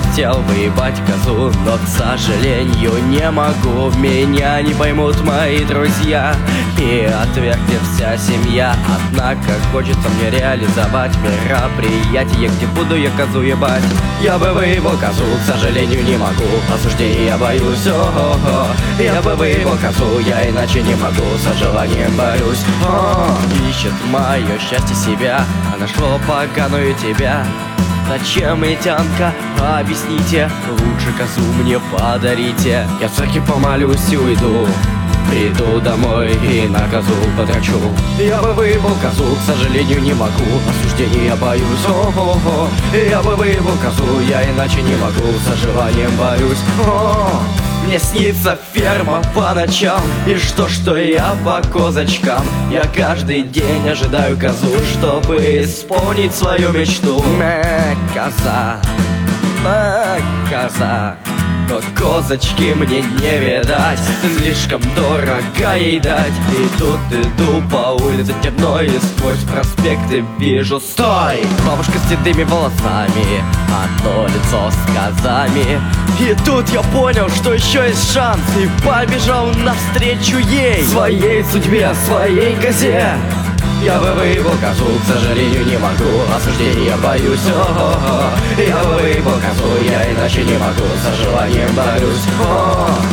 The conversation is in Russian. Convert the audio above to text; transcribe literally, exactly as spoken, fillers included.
хотел выебать козу, но, к сожалению, не могу. Меня не поймут мои друзья и отвергнет вся семья. Однако хочется мне реализовать мероприятие, где буду я козу ебать. Я бы выебал козу, к сожалению, не могу. Осуждения я боюсь, о-хо-хо. Я бы выебал козу, я иначе не могу. Со желанием борюсь, о, ищет мое счастье себя, а нашло поганую тебя. Зачем медянка? Объясните, лучше козу мне подарите. Я в церкви помолюсь и уйду, приду домой и на козу потрачу. Я бы выебал козу, к сожалению, не могу. Осуждения я боюсь, о-хо-хо. Я бы выебал козу, я иначе не могу. Со желанием борюсь, о. Мне снится ферма по ночам, и что, что я по козочкам. Я каждый день ожидаю козу, чтобы исполнить свою мечту. Мэ, коза, мэ, коза, но козочки мне не видать, слишком дорого ей дать. И тут иду по улице темной, и сквозь проспекты вижу, стой! Бабушка с седыми волосами, одно лицо с козами. И тут я понял, что еще есть шанс, и побежал навстречу ей, своей судьбе, своей козе. Я бы выебал козу, к сожалению, не могу. Осуждения я боюсь, о-хо-хо. Я бы выебал козу, я иначе не могу. Со желанием борюсь, о.